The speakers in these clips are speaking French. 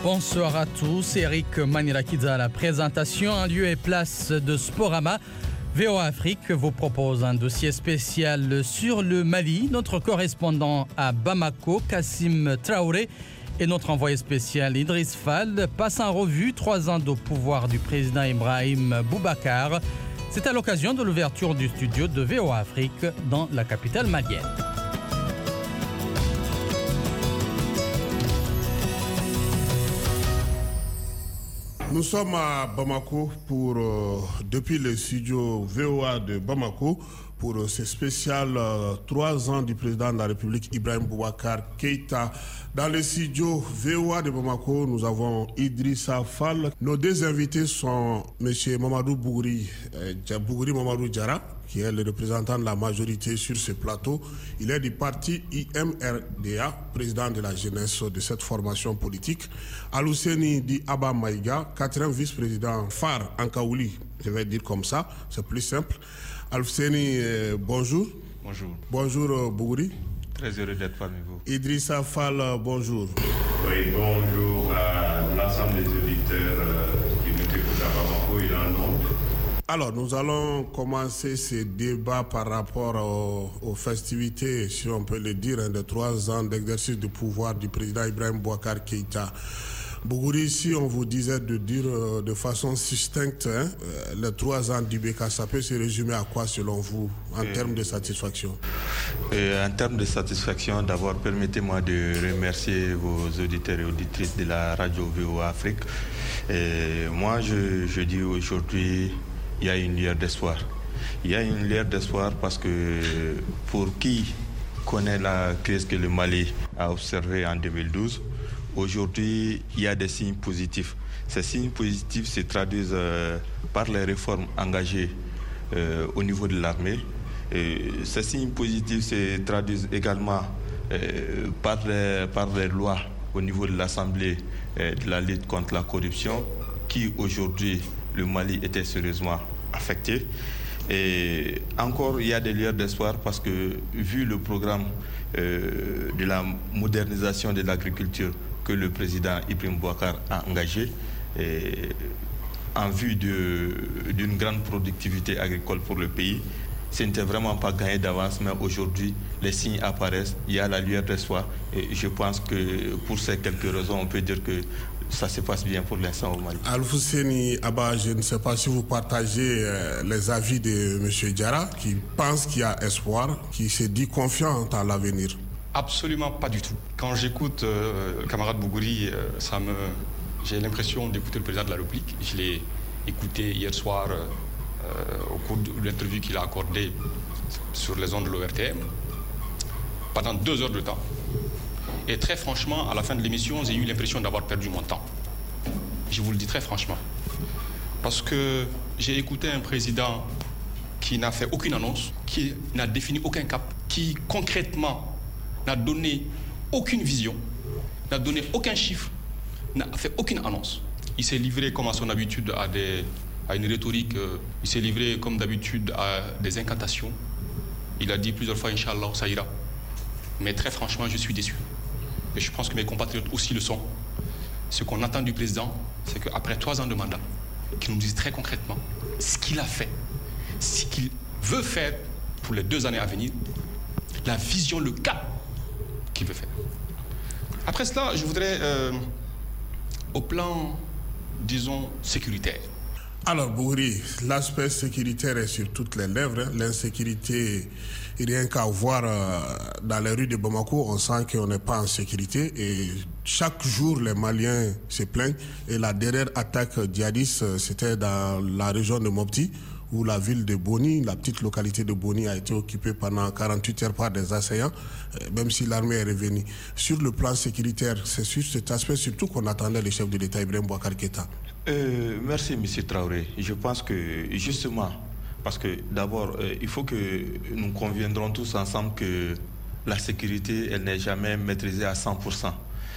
Bonsoir à tous, Eric Manirakidza à la présentation, en lieu et place de Sporama. VOA Afrique vous propose un dossier spécial sur le Mali. Notre correspondant à Bamako, Kassim Traoré, et notre envoyé spécial Idriss Fall passent en revue 3 ans de pouvoir du président Ibrahim Boubacar. C'est à l'occasion de l'ouverture du studio de VOA Afrique dans la capitale malienne. Nous sommes à Bamako depuis le studio VOA de Bamako pour ce spécial 3 ans du président de la République Ibrahim Boubacar Keïta. Dans le studio VOA de Bamako, nous avons Idrissa Fall. Nos 2 invités sont M. Mamadou Bougri Mamadou Diarra, qui est le représentant de la majorité sur ce plateau. Il est du parti IMRDA, président de la jeunesse de cette formation politique. Alouseni Di Abba Maïga, 4e vice-président phare en Kaouli, je vais dire comme ça, c'est plus simple. Alouseni, bonjour. Bonjour. Bonjour Bougri. Très heureux d'être parmi vous. Idrissa Fall, bonjour. Oui, bonjour à l'ensemble des auditeurs qui nous écoutent à Bamako et dans le monde. Alors, nous allons commencer ce débat par rapport aux festivités, si on peut le dire, de 3 ans d'exercice de pouvoir du président Ibrahim Boubacar Keïta. Bougri, si on vous disait de dire de façon succincte les 3 ans du BK, ça peut se résumer à quoi selon vous en termes de satisfaction? En termes de satisfaction, d'abord permettez-moi de remercier vos auditeurs et auditrices de la radio VOA Afrique. Moi, je dis aujourd'hui, il y a une lueur d'espoir. Il y a une lueur d'espoir parce que pour qui connaît la crise que le Mali a observée en 2012, aujourd'hui, il y a des signes positifs. Ces signes positifs se traduisent par les réformes engagées au niveau de l'armée. Ces signes positifs se traduisent également par les lois au niveau de l'Assemblée de la lutte contre la corruption, qui aujourd'hui, le Mali était sérieusement affecté. Et encore, il y a des lueurs d'espoir parce que, vu le programme de la modernisation de l'agriculture que le président Ibrahim Boubacar a engagé, en vue d'une grande productivité agricole pour le pays, ce n'était vraiment pas gagné d'avance, mais aujourd'hui, les signes apparaissent, il y a la lueur d'espoir. Et je pense que pour ces quelques raisons, on peut dire que ça se passe bien pour l'instant au Mali. Alouseni Abba, je ne sais pas si vous partagez les avis de M. Diarra, qui pense qu'il y a espoir, qui se dit confiant en l'avenir. Absolument pas du tout. Quand j'écoute le camarade Bougri, j'ai l'impression d'écouter le président de la République. Je l'ai écouté hier soir au cours de l'interview qu'il a accordée sur les ondes de l'ORTM pendant 2 heures de temps. Et très franchement, à la fin de l'émission, j'ai eu l'impression d'avoir perdu mon temps. Je vous le dis très franchement. Parce que j'ai écouté un président qui n'a fait aucune annonce, qui n'a défini aucun cap, qui concrètement n'a donné aucune vision, n'a donné aucun chiffre, n'a fait aucune annonce. Il s'est livré comme à son habitude à une rhétorique, il s'est livré comme d'habitude à des incantations. Il a dit plusieurs fois, Inch'Allah, ça ira. Mais très franchement, je suis déçu. Et je pense que mes compatriotes aussi le sont. Ce qu'on attend du président, c'est qu'après 3 ans de mandat, qu'il nous dise très concrètement ce qu'il a fait, ce qu'il veut faire pour les 2 années à venir, la vision, le cap qu'il veut faire. Après cela, je voudrais, au plan, disons, sécuritaire. Alors, Bougri, l'aspect sécuritaire est sur toutes les lèvres. L'insécurité, rien qu'à voir dans les rues de Bamako, on sent qu'on n'est pas en sécurité. Et chaque jour, les Maliens se plaignent. Et la dernière attaque djihadiste, c'était dans la région de Mopti, où la ville de Boni, la petite localité de Boni, a été occupée pendant 48 heures par des assaillants, même si l'armée est revenue. Sur le plan sécuritaire, c'est sur cet aspect surtout qu'on attendait le chef de l'État, Ibrahim Boubacar Keïta. Merci, M. Traoré. Je pense que, justement, parce que d'abord, il faut que nous conviendrons tous ensemble que la sécurité, elle n'est jamais maîtrisée à 100%.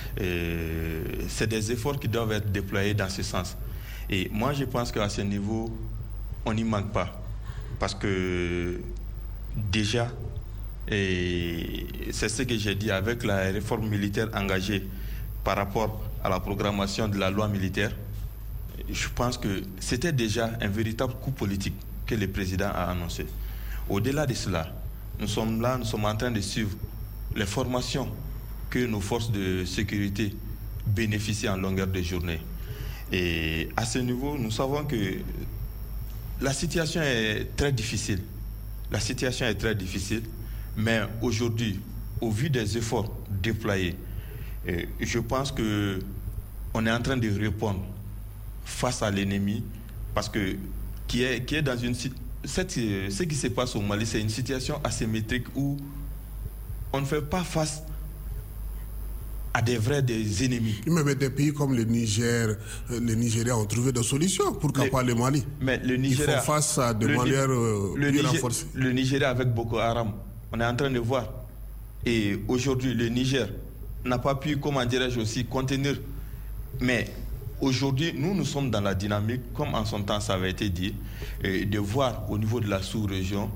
C'est des efforts qui doivent être déployés dans ce sens. Et moi, je pense qu'à ce niveau, on n'y manque pas. Parce que, déjà, et c'est ce que j'ai dit, avec la réforme militaire engagée par rapport à la programmation de la loi militaire, je pense que c'était déjà un véritable coup politique que le président a annoncé. Au-delà de cela, nous sommes en train de suivre les formations que nos forces de sécurité bénéficient en longueur de journée. Et à ce niveau, nous savons que la situation est très difficile. La situation est très difficile, mais aujourd'hui, au vu des efforts déployés, je pense qu'on est en train de répondre face à l'ennemi, parce que qui est dans une ce qui se passe au Mali, c'est une situation asymétrique où on ne fait pas face à des ennemis. Mais des pays comme le Niger, le Nigeria ont trouvé des solutions. Pourquoi pas le Mali? Mais le Nigeria, ils font face à de manière plus renforcée. Le Nigeria avec Boko Haram, on est en train de voir. Et aujourd'hui, le Niger n'a pas pu, comment dirais-je aussi, contenir. Mais aujourd'hui, nous sommes dans la dynamique, comme en son temps ça avait été dit, de voir au niveau de la sous-région,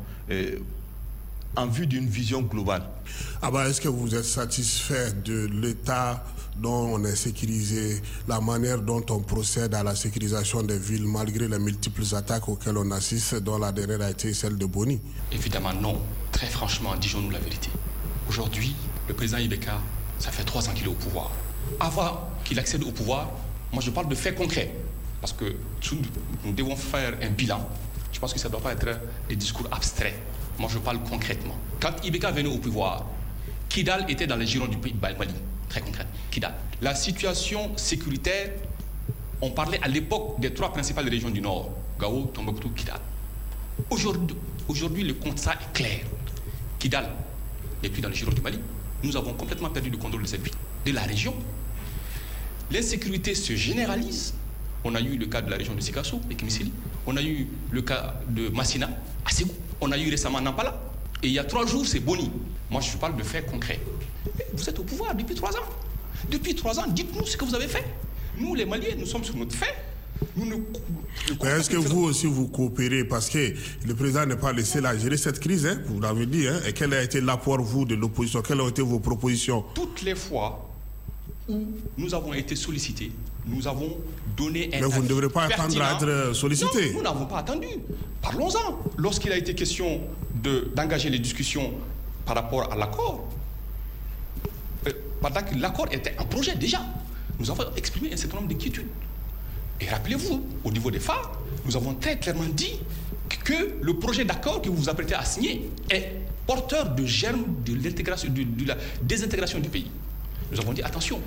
en vue d'une vision globale. Est-ce que vous êtes satisfait de l'état dont on a sécurisé, la manière dont on procède à la sécurisation des villes, malgré les multiples attaques auxquelles on assiste, dont la dernière a été celle de Boni? Évidemment non. Très franchement, disons-nous la vérité. Aujourd'hui, le président Ibeka, ça fait 3 ans qu'il est au pouvoir. Avant qu'il accède au pouvoir, moi je parle de faits concrets, parce que nous devons faire un bilan. Je pense que ça ne doit pas être des discours abstraits. Moi je parle concrètement. Quand Ibeka venait au pouvoir, Kidal était dans les girons du pays de Mali. Très concret, Kidal. La situation sécuritaire, on parlait à l'époque des 3 principales régions du Nord, Gao, Tombouctou, Kidal. Aujourd'hui, le constat est clair. Kidal n'est plus dans les girons du Mali. Nous avons complètement perdu le contrôle de cette ville, de la région. L'insécurité se généralise. On a eu le cas de la région de Sikasso et Kimisili. On a eu le cas de Massina, à Ségou. On a eu récemment Nampala. Et il y a 3 jours, c'est Boni. Moi, je parle de faits concrets. Vous êtes au pouvoir depuis 3 ans. Depuis 3 ans, dites-nous ce que vous avez fait. Nous, les Maliens, nous sommes sur notre fait. Mais est-ce que vous aussi vous coopérez? Parce que le président n'est pas laissé à gérer cette crise, hein, vous l'avez dit. Hein, et quel a été l'apport, vous, de l'opposition? Quelles ont été vos propositions? Toutes les fois où nous avons été sollicités, nous avons donné un... Mais vous ne devrez pas attendre à être sollicité. Non, nous n'avons pas attendu. Parlons-en. Lorsqu'il a été question d'engager les discussions par rapport à l'accord, pendant que l'accord était un projet déjà, nous avons exprimé un certain nombre d'inquiétudes. Et rappelez-vous, au niveau des phares, nous avons très clairement dit que le projet d'accord que vous vous apprêtez à signer est porteur de germes de l'intégration, de la désintégration du pays. Nous avons dit attention.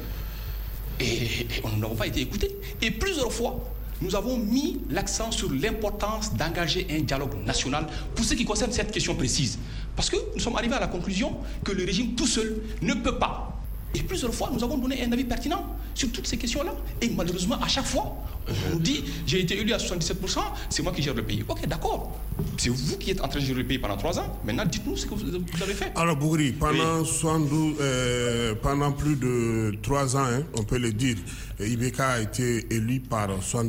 Et nous n'avons pas été écoutés. Et plusieurs fois, nous avons mis l'accent sur l'importance d'engager un dialogue national pour ce qui concerne cette question précise. Parce que nous sommes arrivés à la conclusion que le régime tout seul ne peut pas. Et plusieurs fois, nous avons donné un avis pertinent sur toutes ces questions-là. Et malheureusement, à chaque fois, on nous dit j'ai été élu à 77%, c'est moi qui gère le pays. Ok, d'accord. C'est vous qui êtes en train de gérer le pays pendant 3 ans. Maintenant, dites-nous ce que vous avez fait. Alors, Bougri, pendant, pendant plus de 3 ans, hein, on peut le dire, Ibeka a été élu par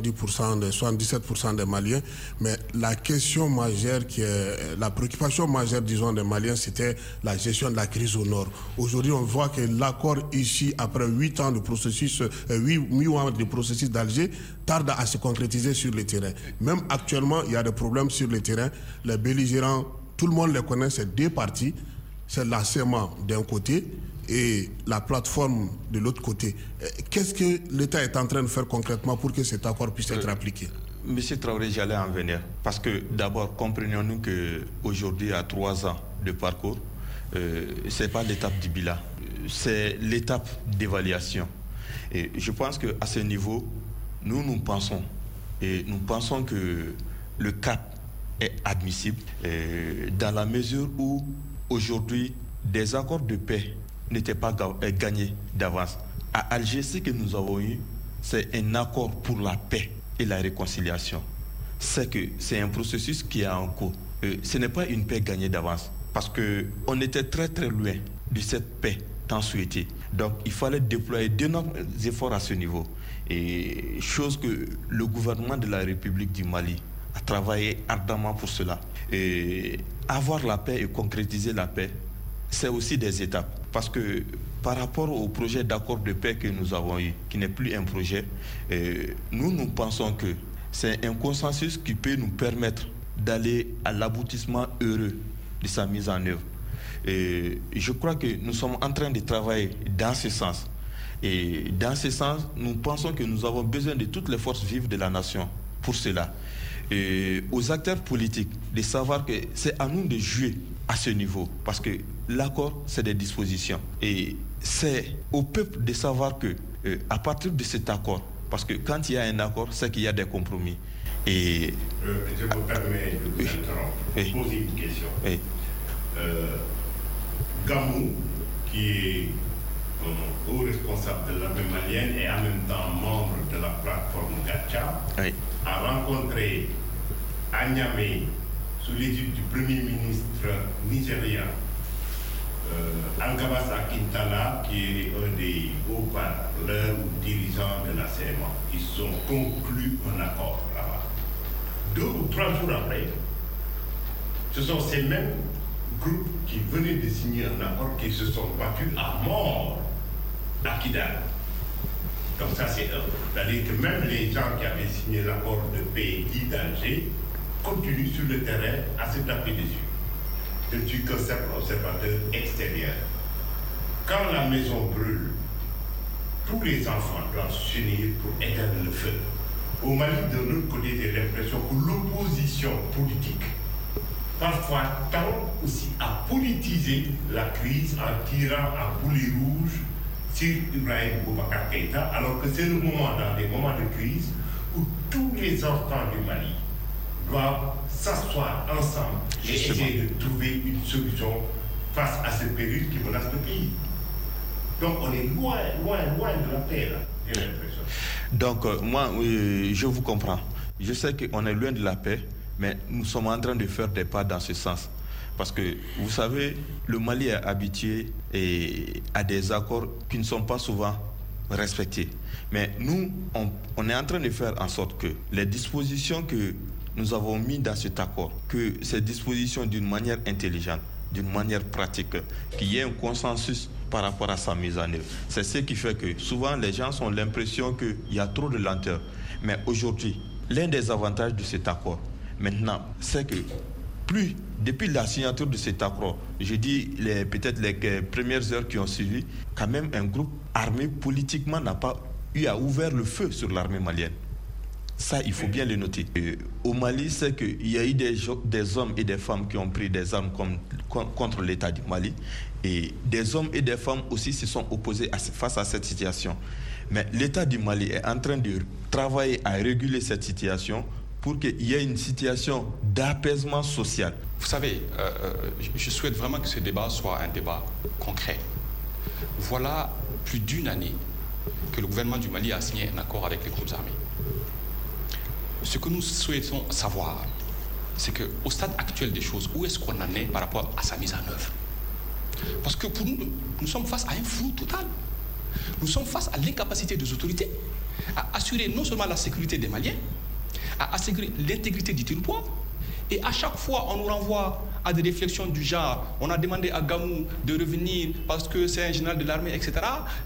77% des Maliens. Mais la question majeure, la préoccupation majeure, disons, des Maliens, c'était la gestion de la crise au Nord. Aujourd'hui, on voit que l'accord ici, après 8 ans de processus, 8 mois de processus d'Alger, tarde à se concrétiser sur le terrain. Même actuellement, il y a des problèmes sur le terrain. Les belligérants, tout le monde les connaît, c'est 2 parties. C'est la CEMA d'un côté et la plateforme de l'autre côté. Qu'est-ce que l'État est en train de faire concrètement pour que cet accord puisse être appliqué? Monsieur Traoré, j'allais en venir. Parce que d'abord, comprenons-nous qu'aujourd'hui, à 3 ans de parcours, ce n'est pas l'étape du bilan, c'est l'étape d'évaluation. Et je pense qu'à ce niveau, nous pensons que le cap est admissible dans la mesure où aujourd'hui des accords de paix n'étaient pas gagnés d'avance. À Alger, ce que nous avons eu, c'est un accord pour la paix et la réconciliation. C'est un processus qui est en cours. Ce n'est pas une paix gagnée d'avance parce qu'on était très très loin de cette paix tant souhaitée. Donc il fallait déployer d'énormes efforts à ce niveau. Et chose que le gouvernement de la République du Mali a travaillé ardemment pour cela. Et avoir la paix et concrétiser la paix, c'est aussi des étapes. parce que par rapport au projet d'accord de paix que nous avons eu, qui n'est plus un projet, nous pensons que c'est un consensus qui peut nous permettre d'aller à l'aboutissement heureux de sa mise en œuvre. Et je crois que nous sommes en train de travailler dans ce sens. Et dans ce sens, nous pensons que nous avons besoin de toutes les forces vives de la nation pour cela. Et aux acteurs politiques de savoir que c'est à nous de jouer à ce niveau, parce que l'accord, c'est des dispositions. Et c'est au peuple de savoir que à partir de cet accord, parce que quand il y a un accord, c'est qu'il y a des compromis. Et je me permets de vous interrompre, poser une question. Gamou, qui est haut responsable de l'armée malienne et en même temps membre de la plateforme Gacha, a rencontré à Niamey, sous l'égide du Premier ministre nigérien, Algabassa Kintala, qui est un des hauts parleurs ou dirigeants de la CMA. Ils ont conclu un accord là-bas. 2 ou 3 jours après, ce sont ces mêmes groupes qui venaient de signer un accord qui se sont battus à mort à Kidal. Donc ça c'est un. C'est-à-dire que même les gens qui avaient signé l'accord de paix dit d'Alger continuent sur le terrain à se taper dessus. Je ne suis qu'un simple observateur extérieur. Quand la maison brûle, tous les enfants doivent s'unir pour éteindre le feu. Au Mali, de l'autre côté, j'ai l'impression que l'opposition politique parfois tend aussi à politiser la crise en tirant à boulet rouge sur Ibrahim Boubacar Keïta, alors que c'est le moment, dans des moments de crise, où tous les enfants du Mali doivent s'asseoir ensemble et essayer de trouver une solution face à ce péril qui menace le pays. Donc on est loin de la paix, là, j'ai l'impression. Donc moi, je vous comprends. Je sais qu'on est loin de la paix, mais nous sommes en train de faire des pas dans ce sens. Parce que, vous savez, le Mali est habitué à des accords qui ne sont pas souvent respectés. Mais nous, on est en train de faire en sorte que les dispositions que nous avons mises dans cet accord, que ces dispositions d'une manière intelligente, d'une manière pratique, qu'il y ait un consensus par rapport à sa mise en œuvre. C'est ce qui fait que souvent les gens ont l'impression qu'il y a trop de lenteur. Mais aujourd'hui, l'un des avantages de cet accord, maintenant, c'est que depuis la signature de cet accord, je dis peut-être les premières heures qui ont suivi, quand même un groupe armé politiquement n'a pas eu à ouvrir le feu sur l'armée malienne. Ça, il faut bien le noter. Au Mali, c'est qu'il y a eu des hommes et des femmes qui ont pris des armes contre l'État du Mali. Et des hommes et des femmes aussi se sont opposés face à cette situation. Mais l'État du Mali est en train de travailler à réguler cette situation pour qu'il y ait une situation d'apaisement social. Vous savez, je souhaite vraiment que ce débat soit un débat concret. Voilà plus d'1 année que le gouvernement du Mali a signé un accord avec les groupes armés. Ce que nous souhaitons savoir, c'est qu'au stade actuel des choses, où est-ce qu'on en est par rapport à sa mise en œuvre? Parce que pour nous, nous sommes face à un flou total. Nous sommes face à l'incapacité des autorités à assurer non seulement la sécurité des Maliens, à assurer l'intégrité du territoire. Et à chaque fois, on nous renvoie à des réflexions du genre, on a demandé à Gamou de revenir parce que c'est un général de l'armée, etc.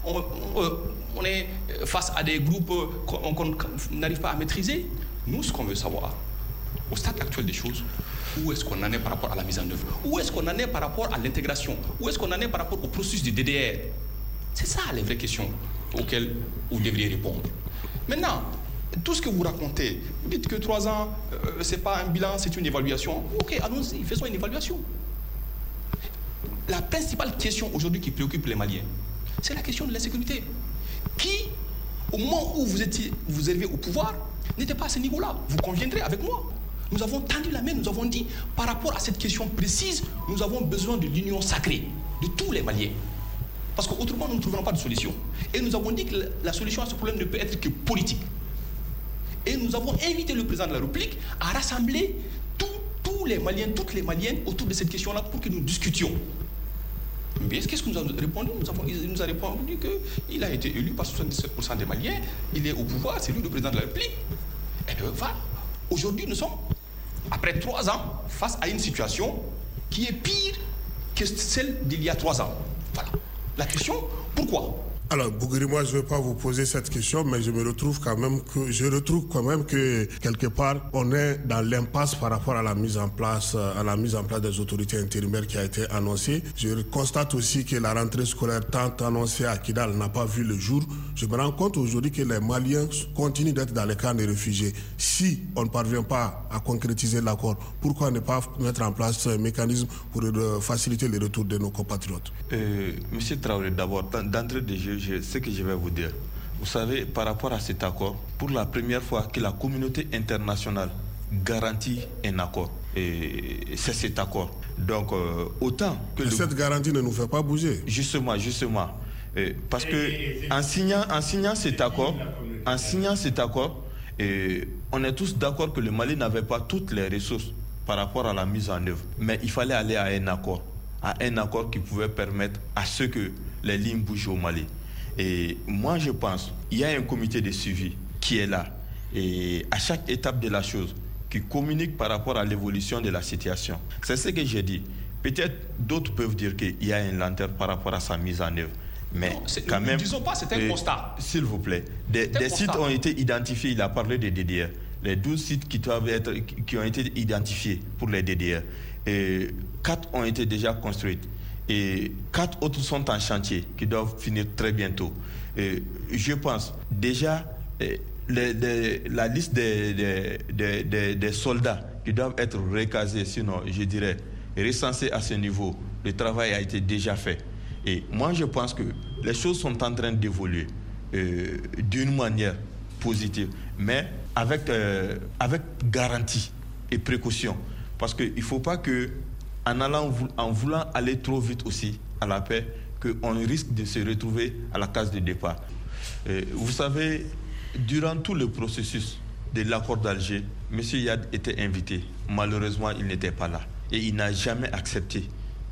On est face à des groupes qu'on n'arrive pas à maîtriser. Nous, ce qu'on veut savoir, au stade actuel des choses, où est-ce qu'on en est par rapport à la mise en œuvre? Où est-ce qu'on en est par rapport à l'intégration? Où est-ce qu'on en est par rapport au processus de DDR? C'est ça les vraies questions auxquelles vous devriez répondre. Maintenant, tout ce que vous racontez, vous dites que 3 ans, c'est pas un bilan, c'est une évaluation. Ok, allons-y, faisons une évaluation. La principale question aujourd'hui qui préoccupe les Maliens, c'est la question de l'insécurité. Qui, au moment où vous arrivez au pouvoir, n'était pas à ce niveau-là. Vous conviendrez avec moi. Nous avons tendu la main, nous avons dit, par rapport à cette question précise, nous avons besoin de l'union sacrée de tous les Maliens. Parce qu'autrement, nous ne trouverons pas de solution. Et nous avons dit que la solution à ce problème ne peut être que politique. Et nous avons invité le président de la République à rassembler tous les Maliens, toutes les Maliennes autour de cette question-là pour que nous discutions. Mais qu'est-ce que nous avons répondu? Il nous a répondu qu'il a été élu par 77% des Maliens, il est au pouvoir, c'est lui le président de la République. Et bien voilà, aujourd'hui nous sommes, après 3 ans, face à une situation qui est pire que celle d'il y a 3 ans. Voilà. La question, pourquoi? Alors, Bougouri, moi, je ne vais pas vous poser cette question, mais je retrouve quand même que quelque part, on est dans l'impasse par rapport à la mise en place des autorités intérimaires qui a été annoncée. Je constate aussi que la rentrée scolaire tant annoncée à Kidal n'a pas vu le jour. Je me rends compte aujourd'hui que les Maliens continuent d'être dans les camps des réfugiés. Si on ne parvient pas à concrétiser l'accord, pourquoi ne pas mettre en place un mécanisme pour faciliter le retour de nos compatriotes? Monsieur Traoré, d'abord, d'entrée de jeu, ce que je vais vous dire. Vous savez, par rapport à cet accord, pour la première fois que la communauté internationale garantit un accord, et c'est cet accord. Donc, autant que... cette garantie ne nous fait pas bouger. Justement. Parce que en signant cet accord, on est tous d'accord que le Mali n'avait pas toutes les ressources par rapport à la mise en œuvre. Mais il fallait aller à un accord qui pouvait permettre à ce que les lignes bougent au Mali. Et moi, je pense qu'il y a un comité de suivi qui est là, et à chaque étape de la chose, qui communique par rapport à l'évolution de la situation. C'est ce que j'ai dit. Peut-être d'autres peuvent dire qu'il y a un lenteur par rapport à sa mise en œuvre. Mais non, quand même, disons pas, c'est un constat. S'il vous plaît, des sites ont été identifiés. Il a parlé des DDR. Les 12 sites qui ont été identifiés pour les DDR. Et 4 ont été déjà construits. Et 4 autres sont en chantier, qui doivent finir très bientôt. Et je pense déjà la liste des soldats qui doivent être recasés, sinon je dirais recensés à ce niveau, le travail a été déjà fait. Et moi je pense que les choses sont en train d'évoluer d'une manière positive, mais avec garantie et précaution. Parce qu'il ne faut pas que en voulant aller trop vite aussi à la paix, qu'on risque de se retrouver à la case de départ. Vous savez, durant tout le processus de l'accord d'Alger, M. Yad était invité. Malheureusement, il n'était pas là. Et il n'a jamais accepté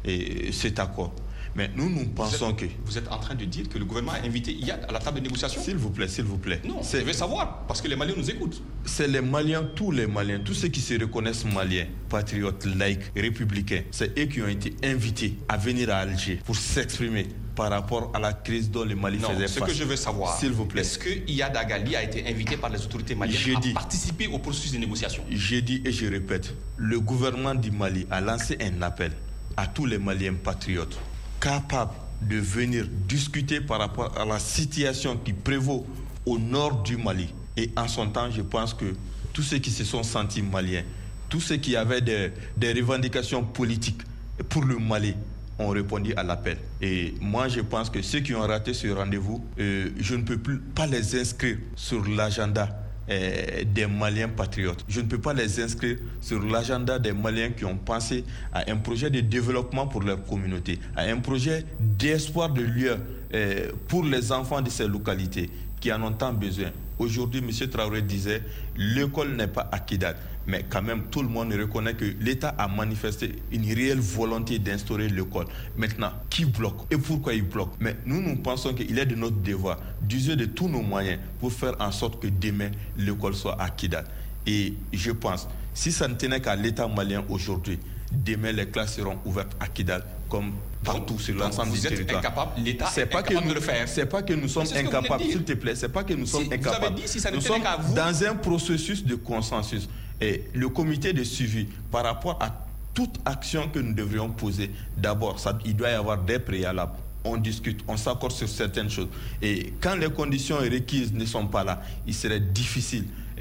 cet accord. Mais nous pensons que... Vous êtes en train de dire que le gouvernement a invité Yad à la table de négociation? S'il vous plaît. Non, je veux savoir, parce que les Maliens nous écoutent. C'est les Maliens, tous ceux qui se reconnaissent Maliens, patriotes, laïcs, républicains, c'est eux qui ont été invités à venir à Alger pour s'exprimer par rapport à la crise dont le Mali faisait face. Ce que je veux savoir, s'il vous plaît, est-ce que Iyad Agali a été invité par les autorités maliennes à participer au processus de négociation? J'ai dit et je répète, le gouvernement du Mali a lancé un appel à tous les Maliens patriotes capables de venir discuter par rapport à la situation qui prévaut au nord du Mali. Et en son temps, je pense que tous ceux qui se sont sentis maliens, tous ceux qui avaient des revendications politiques pour le Mali, ont répondu à l'appel. Et moi, je pense que ceux qui ont raté ce rendez-vous, je ne peux pas les inscrire sur l'agenda des Maliens patriotes. Je ne peux pas les inscrire sur l'agenda des Maliens qui ont pensé à un projet de développement pour leur communauté, à un projet d'espoir de lieu pour les enfants de ces localités qui en ont tant besoin. Aujourd'hui, M. Traoré disait, l'école n'est pas à Kidal. Mais quand même, tout le monde reconnaît que l'État a manifesté une réelle volonté d'instaurer l'école. Maintenant, qui bloque et pourquoi il bloque? Mais nous pensons qu'il est de notre devoir d'user de tous nos moyens pour faire en sorte que demain, l'école soit à Kidal. Et je pense, si ça ne tenait qu'à l'État malien aujourd'hui, demain, les classes seront ouvertes à Kidal, comme partout sur l'ensemble du territoire. L'État est incapable de le faire. C'est pas que nous sommes incapables, s'il te plaît. C'est pas que nous sommes incapables. Vous avez dit, si ça ne nous tenait sommes qu'à vous, dans un processus de consensus. Et le comité de suivi, par rapport à toute action que nous devrions poser, d'abord, il doit y avoir des préalables. On discute, on s'accorde sur certaines choses. Et quand les conditions requises ne sont pas là, il serait difficile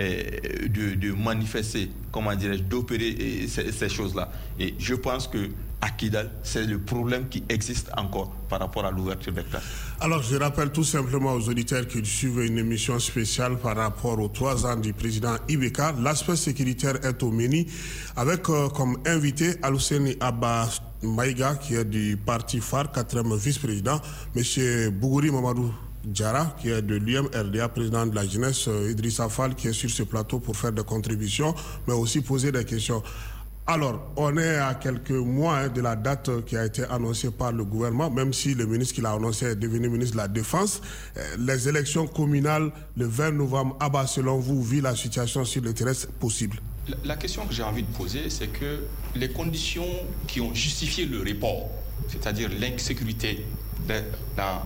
de manifester, d'opérer ces choses-là. Et je pense que à Kidal, c'est le problème qui existe encore par rapport à l'ouverture des classes. Alors, je rappelle tout simplement aux auditeurs qui suivent une émission spéciale par rapport aux 3 ans du président Ibeka. L'aspect sécuritaire est au menu avec comme invité Aluseni Abba Maïga, qui est du parti phare, 4e vice-président, M. Bougouri Mamadou Diarra, qui est de l'UMRDA, président de la jeunesse, Idrissa Fall, qui est sur ce plateau pour faire des contributions, mais aussi poser des questions. Alors, on est à quelques mois de la date qui a été annoncée par le gouvernement, même si le ministre qui l'a annoncé est devenu ministre de la Défense. Les élections communales le 20 novembre, Abba, selon vous, vu la situation sur le terrain, possible? La question que j'ai envie de poser, c'est que les conditions qui ont justifié le report, c'est-à-dire l'insécurité dans